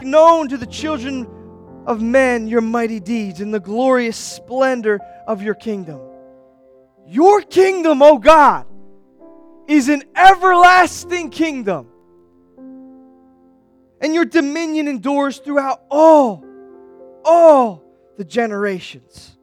known to the children of men your mighty deeds and the glorious splendor of your kingdom. Your kingdom, O God, is an everlasting kingdom, and your dominion endures throughout all the generations.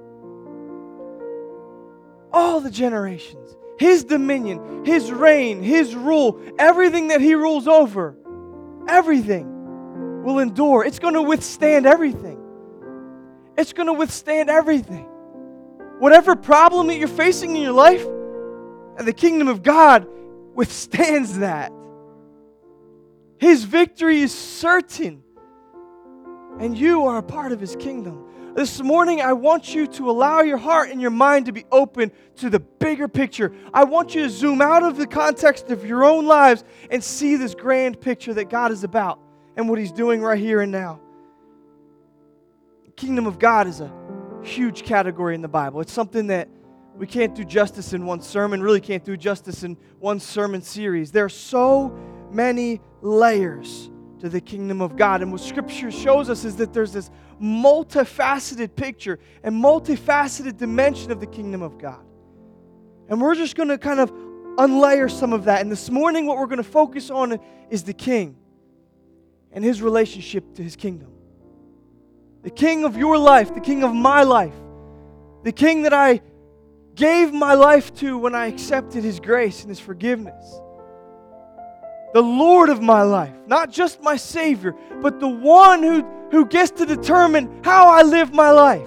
All the generations. His dominion, His reign, His rule, everything that He rules over, everything will endure. It's going to withstand everything. It's going to withstand everything. Whatever problem that you're facing in your life, and the kingdom of God withstands that. His victory is certain, and you are a part of His kingdom. This morning, I want you to allow your heart and your mind to be open to the bigger picture. I want you to zoom out of the context of your own lives and see this grand picture that God is about and what He's doing right here and now. The kingdom of God is a huge category in the Bible. It's something that we can't do justice in one sermon, really can't do justice in one sermon series. There are so many layers to the kingdom of God. And what Scripture shows us is that there's this multifaceted picture and multifaceted dimension of the kingdom of God. And we're just going to kind of unlayer some of that. And this morning, what we're going to focus on is the king and his relationship to his kingdom. The king of your life, the king of my life, the king that I gave my life to when I accepted his grace and his forgiveness. The Lord of my life, not just my Savior, but the one who gets to determine how I live my life.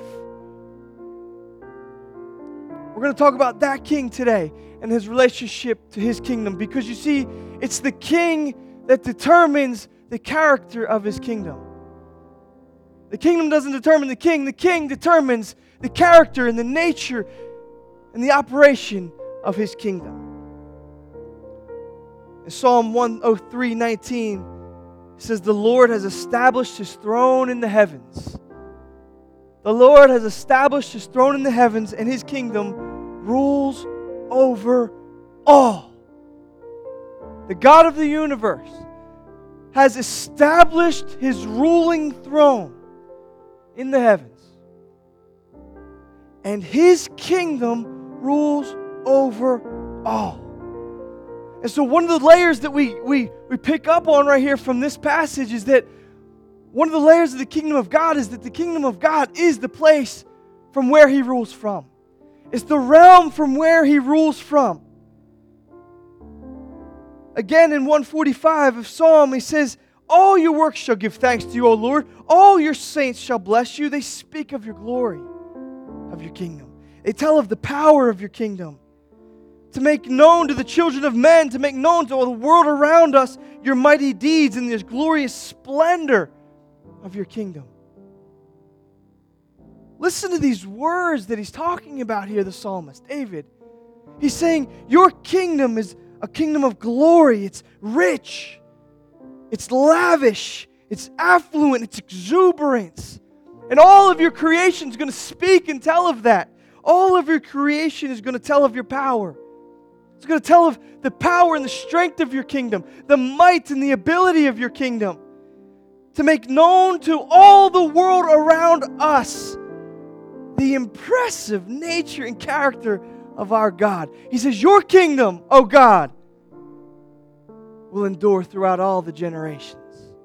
We're going to talk about that king today and his relationship to his kingdom, because you see, it's the king that determines the character of his kingdom. The kingdom doesn't determine the king determines the character and the nature and the operation of his kingdom. In Psalm 103:19, it says, "The Lord has established His throne in the heavens." The Lord has established His throne in the heavens, and His kingdom rules over all. The God of the universe has established His ruling throne in the heavens, and His kingdom rules over all. And so one of the layers that we pick up on right here from this passage is that one of the layers of the kingdom of God is that the kingdom of God is the place from where He rules from. It's the realm from where He rules from. Again, in 145 of Psalm, He says, "All your works shall give thanks to you, O Lord. All your saints shall bless you." They speak of your glory, of your kingdom. They tell of the power of your kingdom. To make known to the children of men, to make known to all the world around us your mighty deeds and this glorious splendor of your kingdom. Listen to these words that he's talking about here, the psalmist, David. He's saying, your kingdom is a kingdom of glory. It's rich. It's lavish. It's affluent. It's exuberance. And all of your creation is going to speak and tell of that. All of your creation is going to tell of your power. It's going to tell of the power and the strength of your kingdom, the might and the ability of your kingdom, to make known to all the world around us the impressive nature and character of our God. He says, your kingdom, O God, will endure throughout all the generations.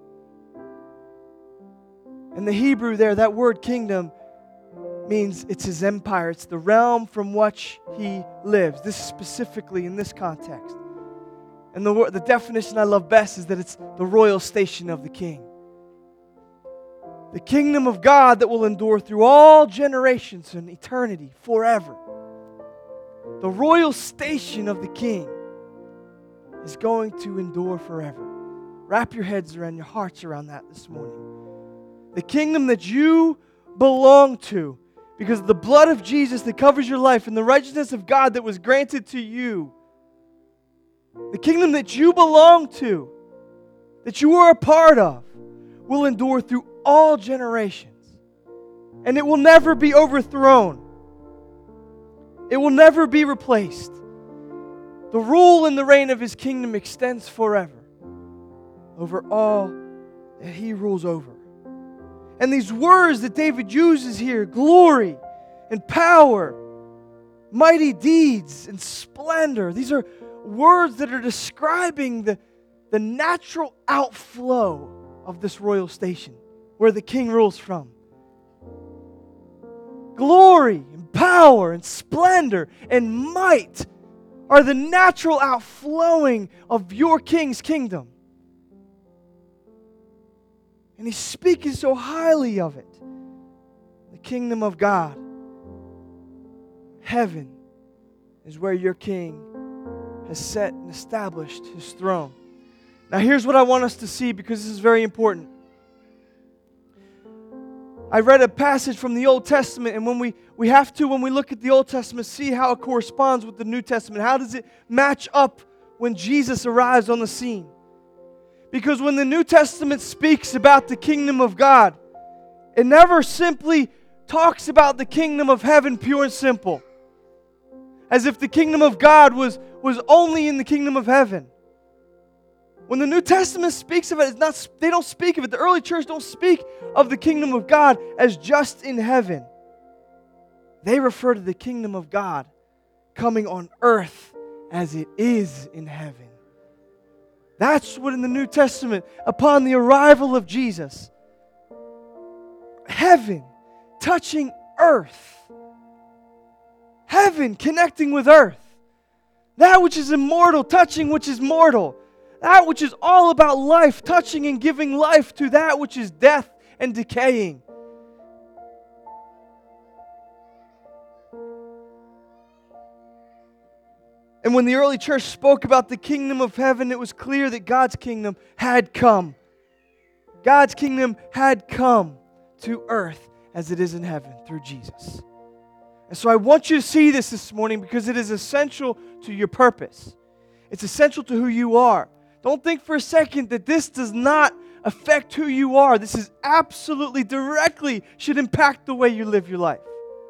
In the Hebrew there, that word kingdom means it's His empire. It's the realm from which He lives. This is specifically in this context. And the definition I love best is that it's the royal station of the king. The kingdom of God that will endure through all generations and eternity, forever. The royal station of the king is going to endure forever. Wrap your heads around, your hearts around that this morning. The kingdom that you belong to, because of the blood of Jesus that covers your life and the righteousness of God that was granted to you. The kingdom that you belong to, that you are a part of, will endure through all generations. And it will never be overthrown. It will never be replaced. The rule and the reign of His kingdom extends forever over all that He rules over. And these words that David uses here, glory and power, mighty deeds and splendor, these are words that are describing the natural outflow of this royal station where the king rules from. Glory and power and splendor and might are the natural outflowing of your king's kingdom. And he's speaking so highly of it. The kingdom of God. Heaven is where your king has set and established his throne. Now here's what I want us to see, because this is very important. I read a passage from the Old Testament, and when we look at the Old Testament, see how it corresponds with the New Testament. How does it match up when Jesus arrives on the scene? Because when the New Testament speaks about the kingdom of God, it never simply talks about the kingdom of heaven pure and simple, as if the kingdom of God was only in the kingdom of heaven. When the New Testament speaks of it, they don't speak of it. The early church don't speak of the kingdom of God as just in heaven. They refer to the kingdom of God coming on earth as it is in heaven. That's what in the New Testament, upon the arrival of Jesus, heaven touching earth. Heaven connecting with earth. That which is immortal touching which is mortal. That which is all about life, touching and giving life to that which is death and decaying. And when the early church spoke about the kingdom of heaven, it was clear that God's kingdom had come. God's kingdom had come to earth as it is in heaven through Jesus. And so I want you to see this morning, because it is essential to your purpose. It's essential to who you are. Don't think for a second that this does not affect who you are. This is absolutely directly should impact the way you live your life.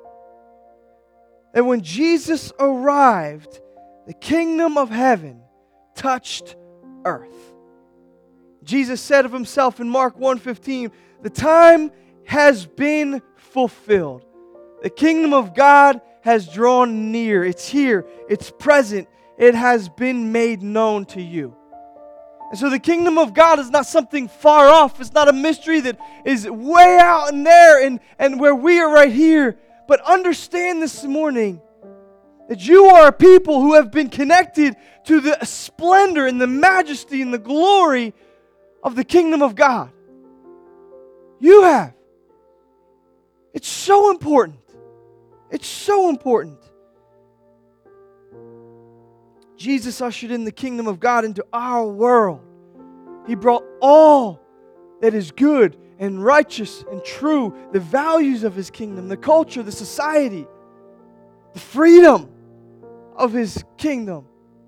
And when Jesus arrived, the kingdom of heaven touched earth. Jesus said of himself in Mark 1:15, "The time has been fulfilled. The kingdom of God has drawn near. It's here. It's present. It has been made known to you." And so the kingdom of God is not something far off. It's not a mystery that is way out in there and where we are right here. But understand this morning that you are a people who have been connected to the splendor and the majesty and the glory of the kingdom of God. You have. It's so important. It's so important. Jesus ushered in the kingdom of God into our world. He brought all that is good and righteous and true, the values of His kingdom, the culture, the society, the freedom of His kingdom,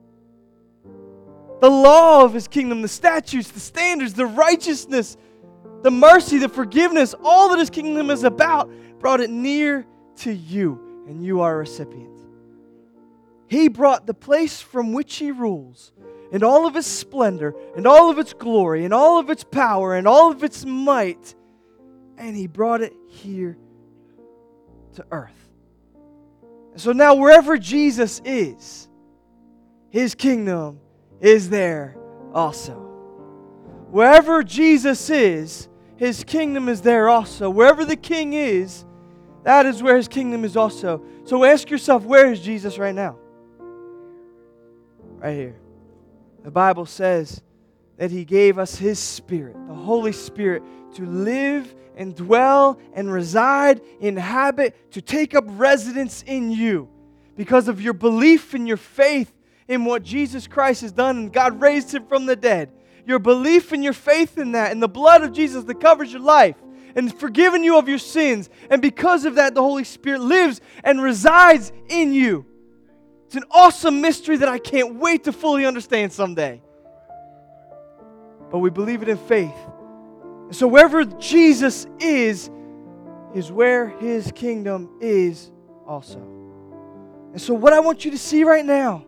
the law of His kingdom, the statutes, the standards, the righteousness, the mercy, the forgiveness, all that His kingdom is about, brought it near to you, and you are a recipient. He brought the place from which He rules, and all of His splendor, and all of its glory, and all of its power, and all of its might, and He brought it here to earth. And so now wherever Jesus is, His kingdom is there also. Wherever Jesus is, His kingdom is there also. Wherever the King is, that is where His kingdom is also. So ask yourself, where is Jesus right now? Right here. The Bible says that He gave us His Spirit, the Holy Spirit, to live and dwell and reside, inhabit, to take up residence in you because of your belief and your faith in what Jesus Christ has done and God raised Him from the dead. Your belief and your faith in that and the blood of Jesus that covers your life and forgiven you of your sins. And because of that, the Holy Spirit lives and resides in you. It's an awesome mystery that I can't wait to fully understand someday. But we believe it in faith. And so wherever Jesus is where His kingdom is also. And so what I want you to see right now,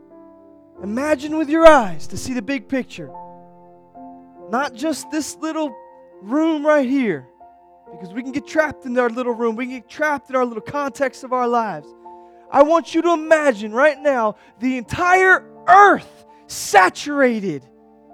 imagine with your eyes to see the big picture. Not just this little room right here, because we can get trapped in our little room, we can get trapped in our little context of our lives. I want you to imagine right now the entire earth saturated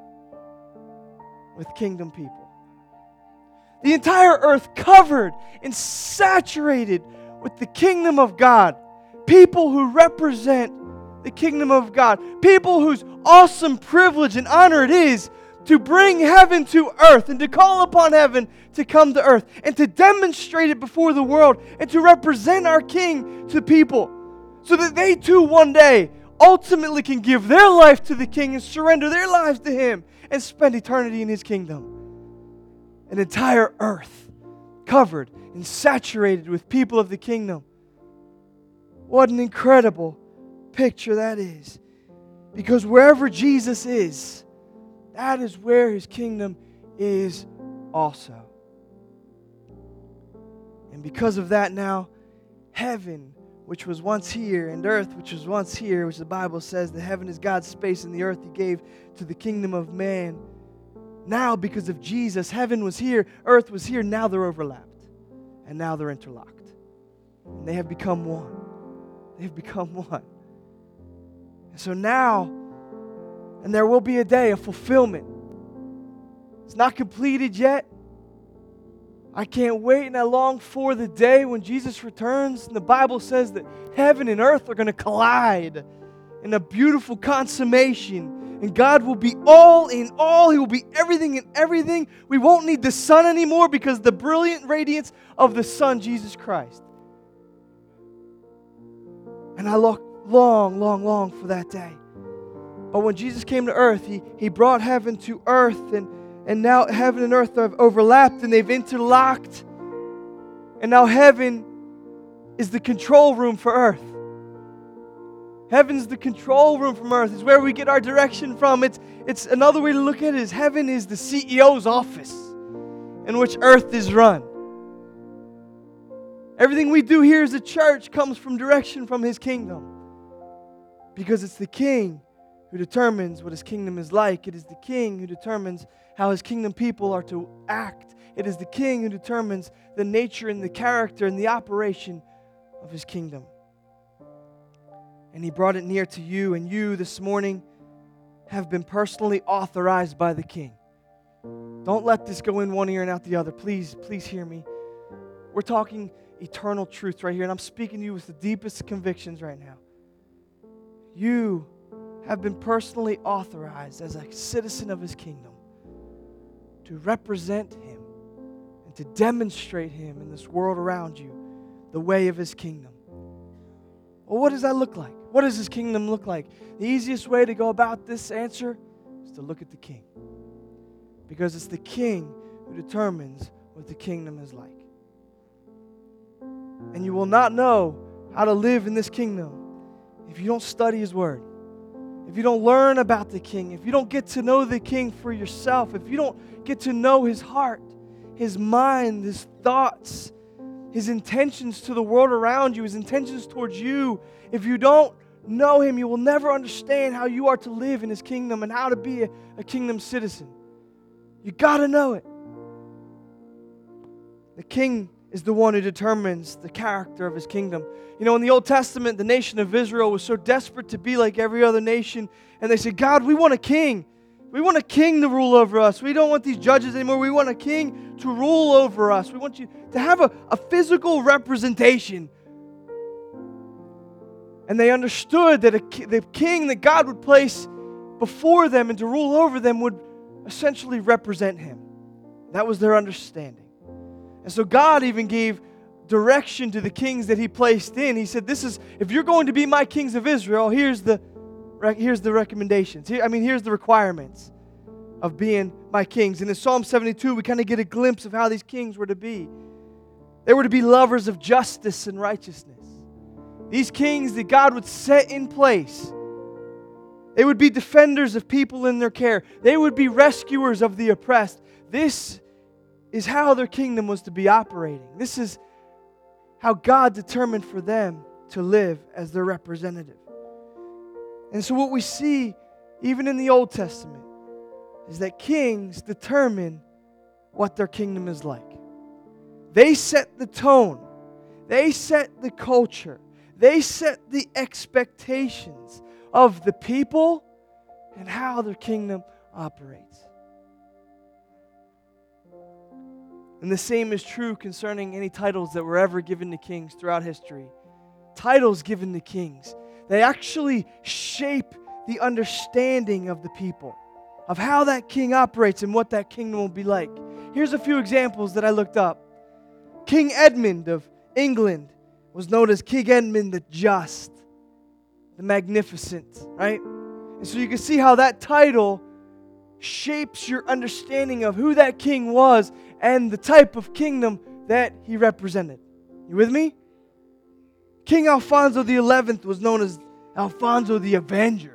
with kingdom people. The entire earth covered and saturated with the kingdom of God. People who represent the kingdom of God. People whose awesome privilege and honor it is to bring heaven to earth and to call upon heaven to come to earth and to demonstrate it before the world and to represent our King to people so that they too one day ultimately can give their life to the King and surrender their lives to Him and spend eternity in His kingdom. An entire earth covered and saturated with people of the kingdom. What an incredible picture that is. Because wherever Jesus is, that is where His kingdom is also. And because of that now, heaven, which was once here, and earth, which was once here, which the Bible says that heaven is God's space and the earth He gave to the kingdom of man. Now, because of Jesus, heaven was here, earth was here, now they're overlapped. And now they're interlocked. And they have become one. They have become one. And so now, and there will be a day of fulfillment. It's not completed yet. I can't wait and I long for the day when Jesus returns. And the Bible says that heaven and earth are going to collide in a beautiful consummation. And God will be all in all. He will be everything in everything. We won't need the sun anymore because the brilliant radiance of the Son, Jesus Christ. And I long for that day. But when Jesus came to earth, He brought heaven to earth. And now heaven and earth have overlapped and they've interlocked. And now heaven is the control room for earth. Heaven's the control room from earth. It's where we get our direction from. It's another way to look at it is heaven is the CEO's office in which earth is run. Everything we do here as a church comes from direction from His kingdom. Because it's the King who determines what His kingdom is like. It is the King who determines how His kingdom people are to act. It is the King who determines the nature and the character and the operation of His kingdom. And He brought it near to you, and you this morning have been personally authorized by the King. Don't let this go in one ear and out the other. Please hear me. We're talking eternal truth right here, and I'm speaking to you with the deepest convictions right now. You have been personally authorized as a citizen of His kingdom to represent Him and to demonstrate Him in this world around you, the way of His kingdom. Well, what does that look like? What does His kingdom look like? The easiest way to go about this answer is to look at the King. Because it's the King who determines what the kingdom is like. And you will not know how to live in this kingdom if you don't study His Word. If you don't learn about the King, if you don't get to know the King for yourself, if you don't get to know His heart, His mind, His thoughts, His intentions to the world around you, His intentions towards you, if you don't know Him, you will never understand how you are to live in His kingdom and how to be a kingdom citizen. You got to know it. The King is the one who determines the character of His kingdom. You know, in the Old Testament, the nation of Israel was so desperate to be like every other nation, and they said, God, we want a king. We want a king to rule over us. We don't want these judges anymore. We want a king to rule over us. We want you to have a physical representation. And they understood that the king that God would place before them and to rule over them would essentially represent Him. That was their understanding. And so God even gave direction to the kings that He placed in. He said, if you're going to be my kings of Israel, here's the recommendations. Here's the requirements of being my kings. And in Psalm 72, we kind of get a glimpse of how these kings were to be. They were to be lovers of justice and righteousness. These kings that God would set in place, they would be defenders of people in their care. They would be rescuers of the oppressed. This is how their kingdom was to be operating. This is how God determined for them to live as their representative. And so what we see, even in the Old Testament, is that kings determine what their kingdom is like. They set the tone. They set the culture. They set the expectations of the people and how their kingdom operates. And the same is true concerning any titles that were ever given to kings throughout history. Titles given to kings, they actually shape the understanding of the people, of how that king operates and what that kingdom will be like. Here's a few examples that I looked up. King Edmund of England was known as King Edmund the Just, the Magnificent, right? And so you can see how that title shapes your understanding of who that king was and the type of kingdom that he represented. You with me? King Alfonso XI was known as Alfonso the Avenger.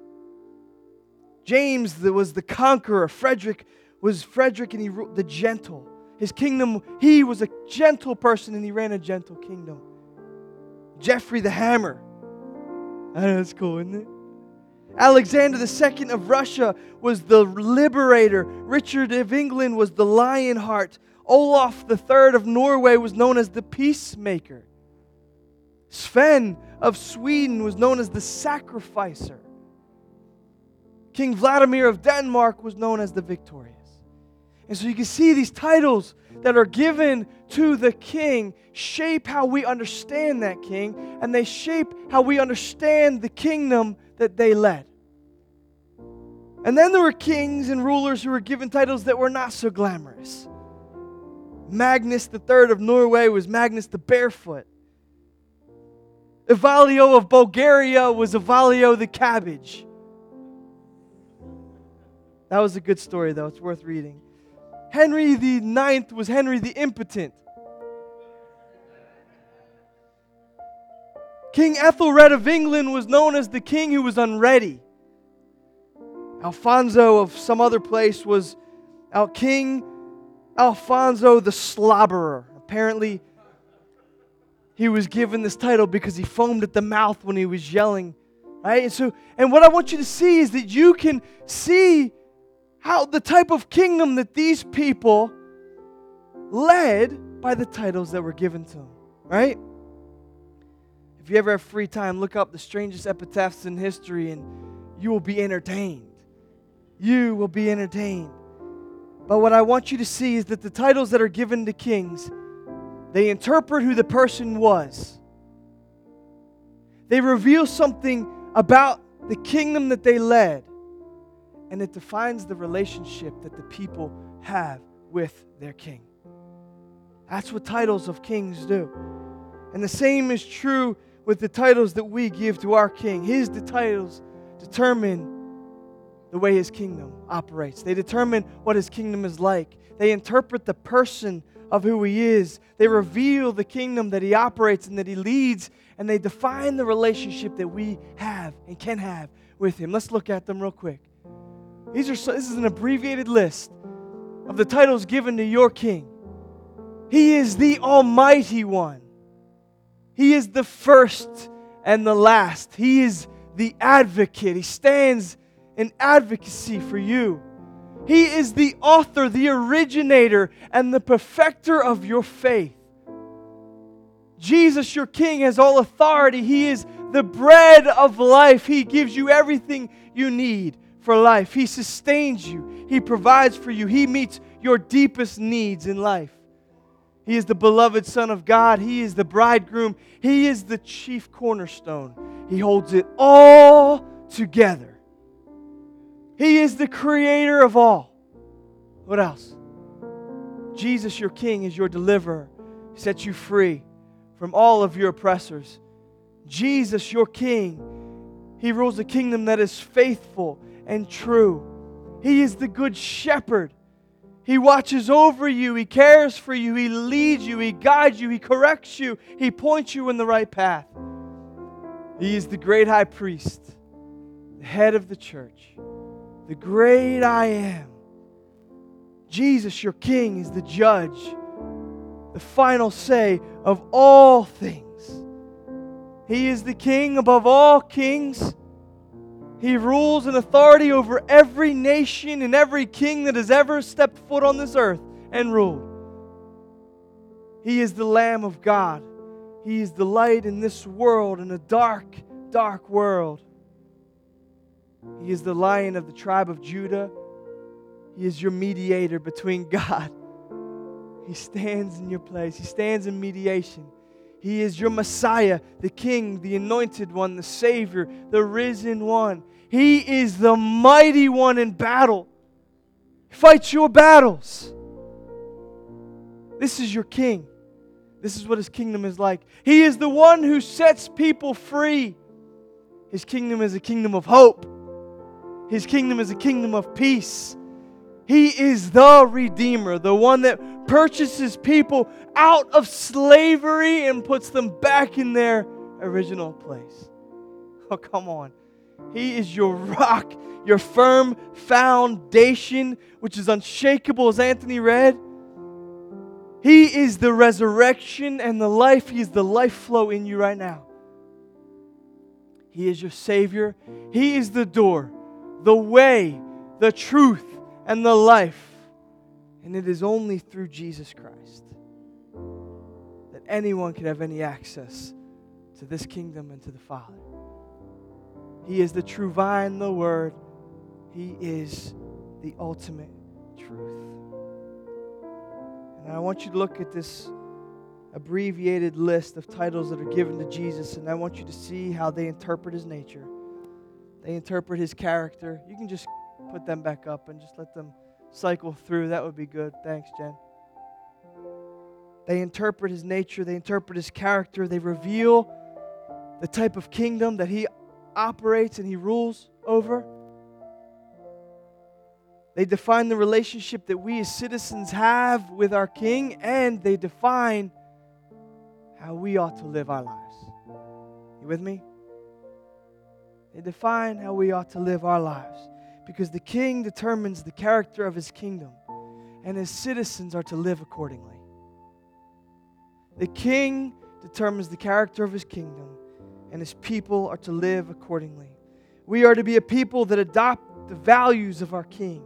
James was the conqueror. Frederick and he ruled the gentle. His kingdom, he was a gentle person and he ran a gentle kingdom. Geoffrey the Hammer. I know, that's cool, isn't it? Alexander II of Russia was the liberator. Richard of England was the Lionheart. Olaf III of Norway was known as the peacemaker. Sven of Sweden was known as the sacrificer. King Vladimir of Denmark was known as the victorious. And so you can see these titles that are given to the king shape how we understand that king, and they shape how we understand the kingdom that they led. And then there were kings and rulers who were given titles that were not so glamorous. Magnus III of Norway was Magnus the Barefoot. Ivalio of Bulgaria was Ivalio the Cabbage. That was a good story, though. It's worth reading. Henry the IX was Henry the Impotent. King Ethelred of England was known as the king who was unready. Alfonso of some other place was King Alfonso the Slobberer. Apparently, he was given this title because he foamed at the mouth when he was yelling. Right? And what I want you to see is that you can see how the type of kingdom that these people led by the titles that were given to them. Right? If you ever have free time, look up the strangest epitaphs in history and you will be entertained. You will be entertained. But what I want you to see is that the titles that are given to kings, they interpret who the person was. They reveal something about the kingdom that they led. And it defines the relationship that the people have with their king. That's what titles of kings do. And the same is true with the titles that we give to our king. The titles determine the way his kingdom operates. They determine what his kingdom is like. They interpret the person of who he is. They reveal the kingdom that he operates and that he leads. And they define the relationship that we have and can have with him. Let's look at them real quick. This is an abbreviated list of the titles given to your king. He is the Almighty One. He is the first and the last. He is the advocate. He stands in advocacy for you. He is the author, the originator, and the perfecter of your faith. Jesus, your King, has all authority. He is the bread of life. He gives you everything you need for life. He sustains you. He provides for you. He meets your deepest needs in life. He is the beloved Son of God. He is the bridegroom. He is the chief cornerstone. He holds it all together. He is the creator of all. What else? Jesus, your King, is your deliverer. He sets you free from all of your oppressors. Jesus, your King, He rules a kingdom that is faithful and true. He is the good shepherd. He watches over you. He cares for you. He leads you. He guides you. He corrects you. He points you in the right path. He is the great high priest, the head of the church, the great I am. Jesus, your King, is the judge, the final say of all things. He is the King above all kings. He rules in authority over every nation and every king that has ever stepped foot on this earth and ruled. He is the Lamb of God. He is the light in this world, in a dark, dark world. He is the Lion of the tribe of Judah. He is your mediator between God. He stands in your place. He stands in mediation. He is your Messiah, the King, the Anointed One, the Savior, the Risen One. He is the Mighty One in battle. He fights your battles. This is your King. This is what His kingdom is like. He is the one who sets people free. His kingdom is a kingdom of hope. His kingdom is a kingdom of peace. He is the Redeemer, the one that purchases people out of slavery and puts them back in their original place. Oh, come on. He is your rock, your firm foundation, which is unshakable, as Anthony read. He is the resurrection and the life. He is the life flow in you right now. He is your Savior. He is the door, the way, the truth, and the life. And it is only through Jesus Christ that anyone can have any access to this kingdom and to the Father. He is the true vine, the Word. He is the ultimate truth. And I want you to look at this abbreviated list of titles that are given to Jesus, and I want you to see how they interpret His nature. They interpret His character. You can just put them back up and just let them cycle through. That would be good. Thanks, Jen. They interpret His nature. They interpret His character. They reveal the type of kingdom that He operates and He rules over. They define the relationship that we as citizens have with our King, and they define how we ought to live our lives. You with me? They define how we ought to live our lives, because the King determines the character of His kingdom, and His citizens are to live accordingly. The King determines the character of His kingdom, and His people are to live accordingly. We are to be a people that adopt the values of our King.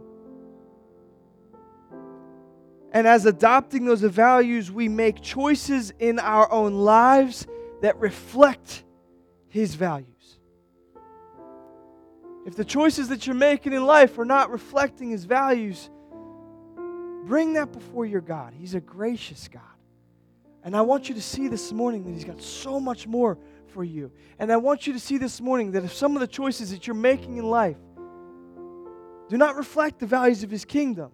And as adopting those values, we make choices in our own lives that reflect His values. If the choices that you're making in life are not reflecting His values, bring that before your God. He's a gracious God. And I want you to see this morning that He's got so much more for you. And I want you to see this morning that if some of the choices that you're making in life do not reflect the values of His kingdom,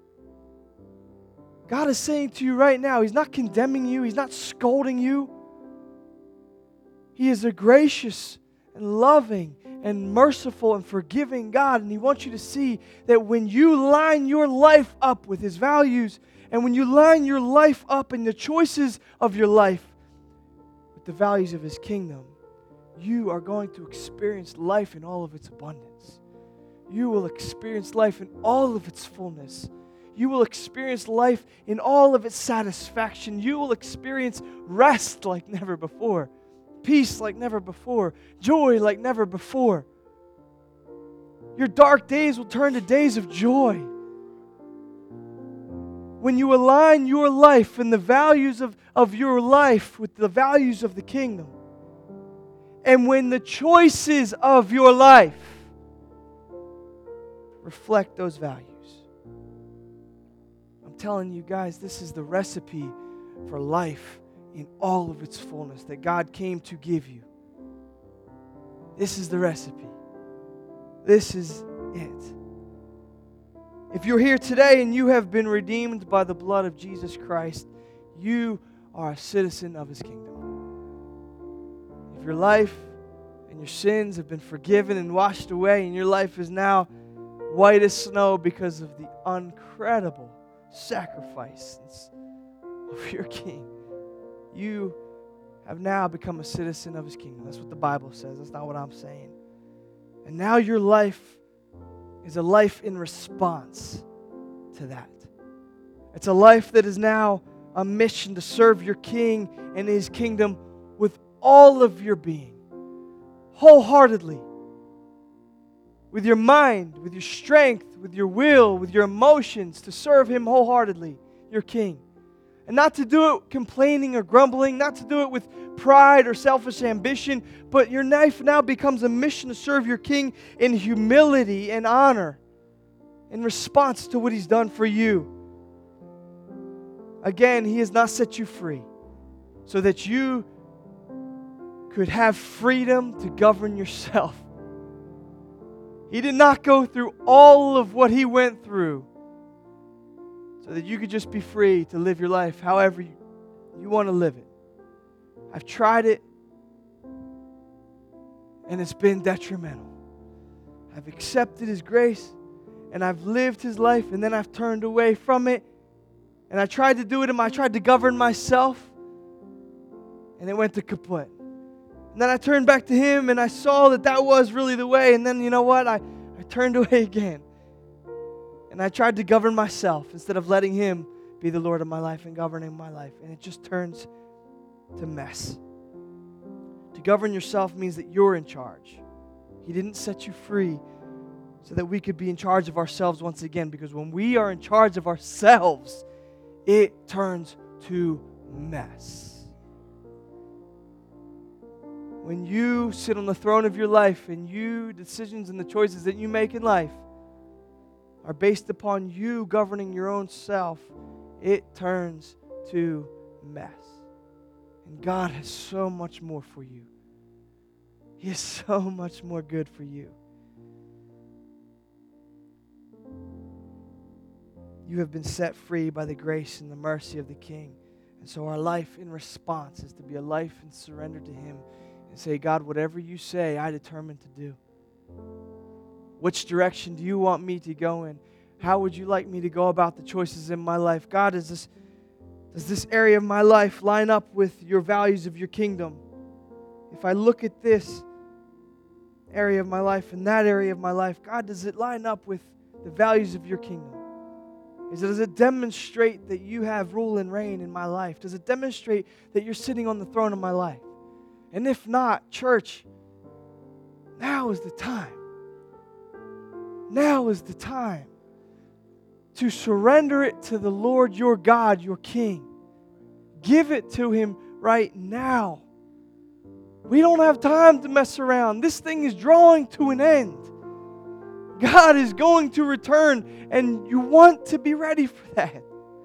God is saying to you right now, He's not condemning you. He's not scolding you. He is a gracious and loving and merciful and forgiving God. And He wants you to see that when you line your life up with His values, and when you line your life up and the choices of your life with the values of His kingdom, you are going to experience life in all of its abundance. You will experience life in all of its fullness. You will experience life in all of its satisfaction. You will experience rest like never before, peace like never before, joy like never before. Your dark days will turn to days of joy. When you align your life and the values of your life with the values of the kingdom, and when the choices of your life reflect those values, I'm telling you guys, this is the recipe for life in all of its fullness that God came to give you. This is the recipe. This is it. If you're here today and you have been redeemed by the blood of Jesus Christ, you are a citizen of His kingdom. If your life and your sins have been forgiven and washed away, and your life is now white as snow because of the incredible sacrifice of your King, you have now become a citizen of His kingdom. That's what the Bible says. That's not what I'm saying. And now your life is a life in response to that. It's a life that is now a mission to serve your King and His kingdom with all of your being, wholeheartedly, with your mind, with your strength, with your will, with your emotions, to serve Him wholeheartedly. your King. And not to do it complaining or grumbling, not to do it with pride or selfish ambition, but your life now becomes a mission to serve your King in humility and honor in response to what He's done for you. Again, He has not set you free so that you could have freedom to govern yourself. He did not go through all of what He went through so that you could just be free to live your life however you want to live it. I've tried it, and it's been detrimental. I've accepted His grace, and I've lived His life, and then I've turned away from it, and I tried to do it, and I tried to govern myself, and it went to kaput. And then I turned back to Him, and I saw that that was really the way, and then you know what? I turned away again. And I tried to govern myself instead of letting Him be the Lord of my life and governing my life. And it just turns to mess. To govern yourself means that you're in charge. He didn't set you free so that we could be in charge of ourselves once again. Because when we are in charge of ourselves, it turns to mess. When you sit on the throne of your life and decisions and the choices that you make in life are based upon you governing your own self, it turns to mess. And God has so much more for you. He has so much more good for you. You have been set free by the grace and the mercy of the King. And so our life in response is to be a life in surrender to Him and say, God, whatever you say, I determine to do. Which direction do you want me to go in? How would you like me to go about the choices in my life? God, does this area of my life line up with your values of your kingdom? If I look at this area of my life and that area of my life, God, does it line up with the values of your kingdom? Does it demonstrate that you have rule and reign in my life? Does it demonstrate that you're sitting on the throne of my life? And if not, church, now is the time. Now is the time to surrender it to the Lord your God, your King. Give it to Him right now. We don't have time to mess around. This thing is drawing to an end. God is going to return, and you want to be ready for that.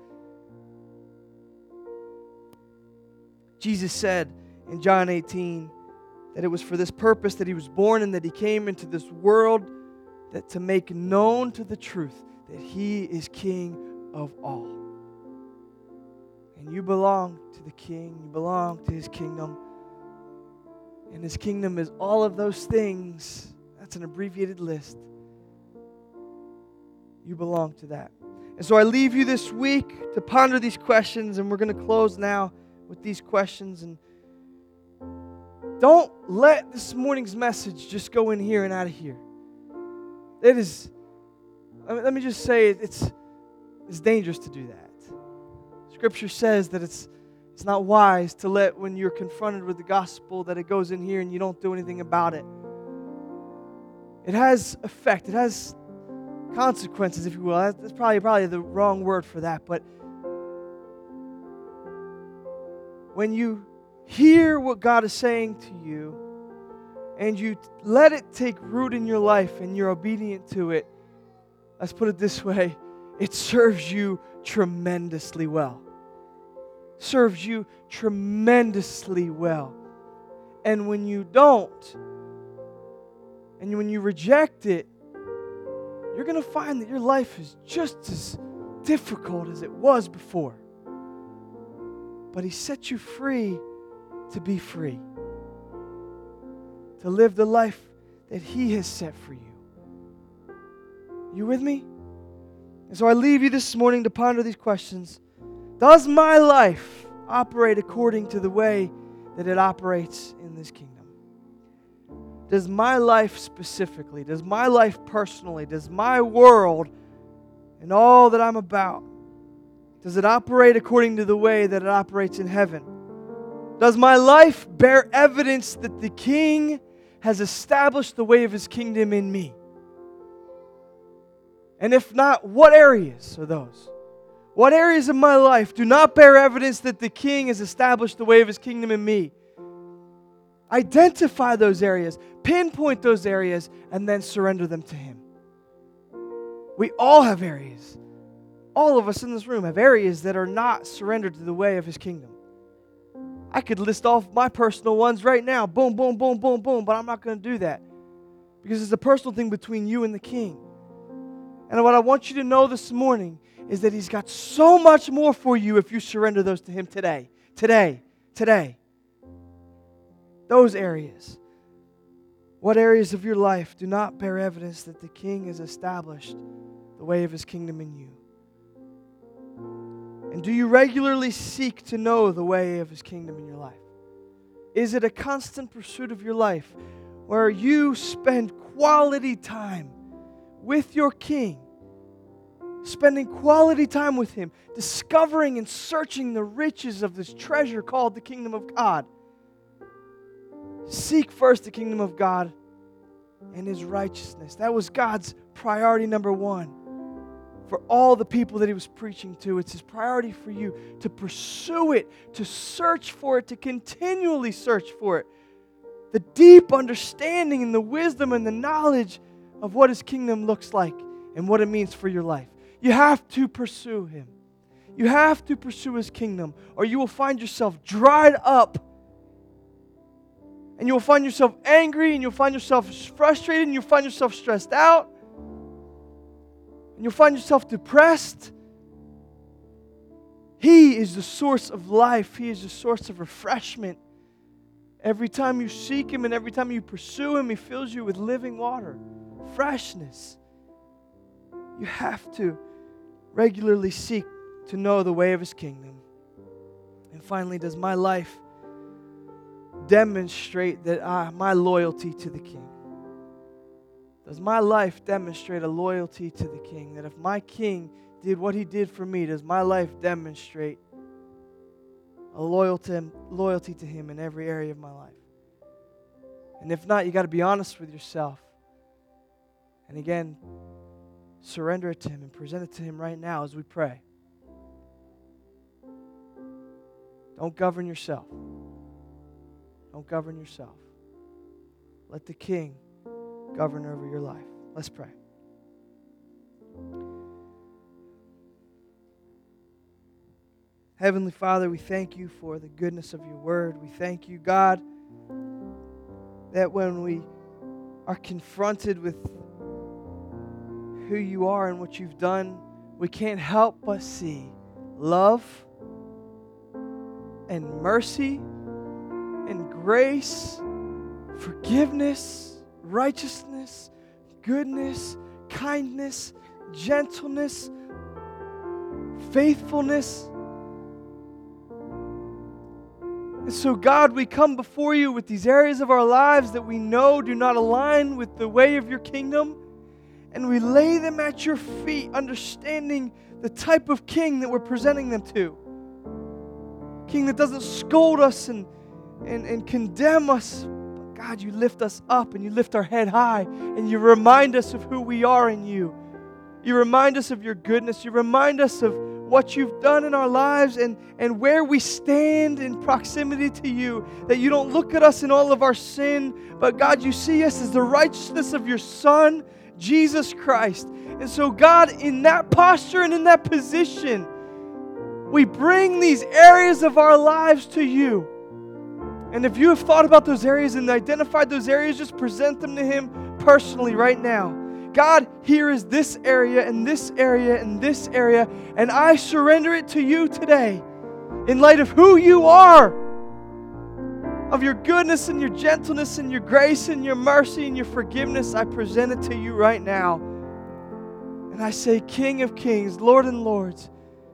Jesus said in John 18 that it was for this purpose that He was born and that He came into this world, that to make known to the truth that He is King of all. And you belong to the King. You belong to His kingdom. And His kingdom is all of those things. That's an abbreviated list. You belong to that. And so I leave you this week to ponder these questions, and we're going to close now with these questions. And don't let this morning's message just go in here and out of here. It is, let me just say, it's dangerous to do that. Scripture says that it's not wise to let, when you're confronted with the gospel, that it goes in here and you don't do anything about it. It has effect. It has consequences, if you will. That's probably the wrong word for that. But when you hear what God is saying to you and you let it take root in your life and you're obedient to it, let's put it this way, it serves you tremendously well. Serves you tremendously well. And when you don't, and when you reject it, you're going to find that your life is just as difficult as it was before. But He set you free to be free. To live the life that He has set for you. You with me? And so I leave you this morning to ponder these questions. Does my life operate according to the way that it operates in this kingdom? Does my life specifically, does my life personally, does my world and all that I'm about, does it operate according to the way that it operates in heaven? Does my life bear evidence that the King has established the way of His kingdom in me? And if not, what areas are those? What areas of my life do not bear evidence that the King has established the way of His kingdom in me? Identify those areas, pinpoint those areas, and then surrender them to Him. We all have areas. All of us in this room have areas that are not surrendered to the way of His kingdom. I could list off my personal ones right now. Boom, boom, boom, boom, boom. But I'm not going to do that. Because it's a personal thing between you and the King. And what I want you to know this morning is that He's got so much more for you if you surrender those to Him today. Today. Those areas. What areas of your life do not bear evidence that the King has established the way of His kingdom in you? And do you regularly seek to know the way of His kingdom in your life? Is it a constant pursuit of your life where you spend quality time with your King, spending quality time with Him, discovering and searching the riches of this treasure called the kingdom of God? Seek first the kingdom of God and His righteousness. That was God's priority number one for all the people that He was preaching to. It's His priority for you to pursue it, to search for it, to continually search for it. The deep understanding and the wisdom and the knowledge of what His kingdom looks like and what it means for your life. You have to pursue Him. You have to pursue His kingdom, or you will find yourself dried up. And you'll find yourself angry, and you'll find yourself frustrated, and you'll find yourself stressed out, and you'll find yourself depressed. He is the source of life. He is the source of refreshment. Every time you seek Him and every time you pursue Him, He fills you with living water, freshness. You have to regularly seek to know the way of His kingdom. And finally, does my life demonstrate that my loyalty to the King? Does my life demonstrate a loyalty to the King? That if my King did what He did for me, does my life demonstrate a loyalty to Him in every area of my life? And if not, you got to be honest with yourself. And again, surrender it to Him and present it to Him right now as we pray. Don't govern yourself. Don't govern yourself. Let the King govern over your life. Let's pray. Heavenly Father, we thank You for the goodness of Your word. We thank You, God, that when we are confronted with who You are and what You've done, we can't help but see love and mercy and grace, forgiveness, righteousness, goodness, kindness, gentleness, faithfulness. And so, God, we come before You with these areas of our lives that we know do not align with the way of Your kingdom, and we lay them at Your feet, understanding the type of King that we're presenting them to. King that doesn't scold us and condemn us. But God, You lift us up and You lift our head high and You remind us of who we are in You. You remind us of Your goodness. You remind us of what You've done in our lives and where we stand in proximity to You. That You don't look at us in all of our sin, but God, You see us as the righteousness of Your Son, Jesus Christ. And so, God, in that posture and in that position, we bring these areas of our lives to You. And if you have thought about those areas and identified those areas, just present them to Him personally right now. God, here is this area and this area and this area, and I surrender it to You today. In light of who You are, of Your goodness and Your gentleness and Your grace and Your mercy and Your forgiveness, I present it to You right now. And I say, King of kings, Lord and lords,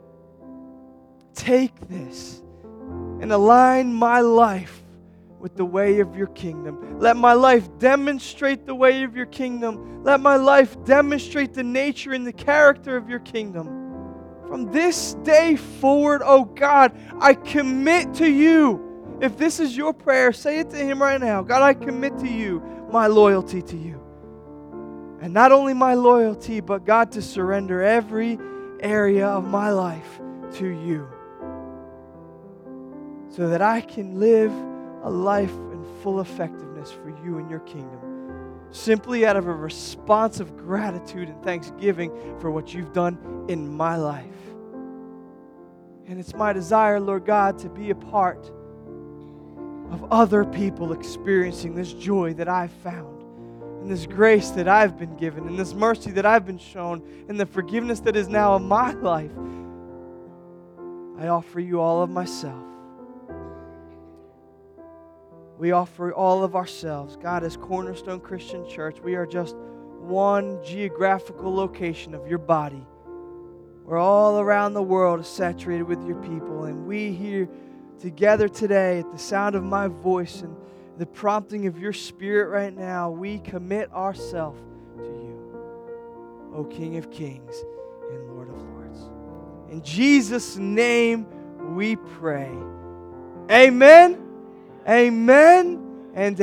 take this and align my life with the way of Your kingdom. Let my life demonstrate the way of Your kingdom. Let my life demonstrate the nature and the character of Your kingdom. From this day forward, oh God, I commit to You. If this is your prayer, say it to Him right now. God, I commit to You my loyalty to You. And not only my loyalty, but God, to surrender every area of my life to you so that I can live a life in full effectiveness for you and your kingdom, simply out of a response of gratitude and thanksgiving for what you've done in my life. And it's my desire, Lord God, to be a part of other people experiencing this joy that I've found, and this grace that I've been given, and this mercy that I've been shown, and the forgiveness that is now in my life. I offer you all of myself. We offer all of ourselves. God, as Cornerstone Christian Church, we are just one geographical location of your body, where all around the world is saturated with your people. And we here together today, at the sound of my voice and the prompting of your Spirit right now, we commit ourselves to you, O King of Kings and Lord of Lords. In Jesus' name we pray. Amen. Amen. And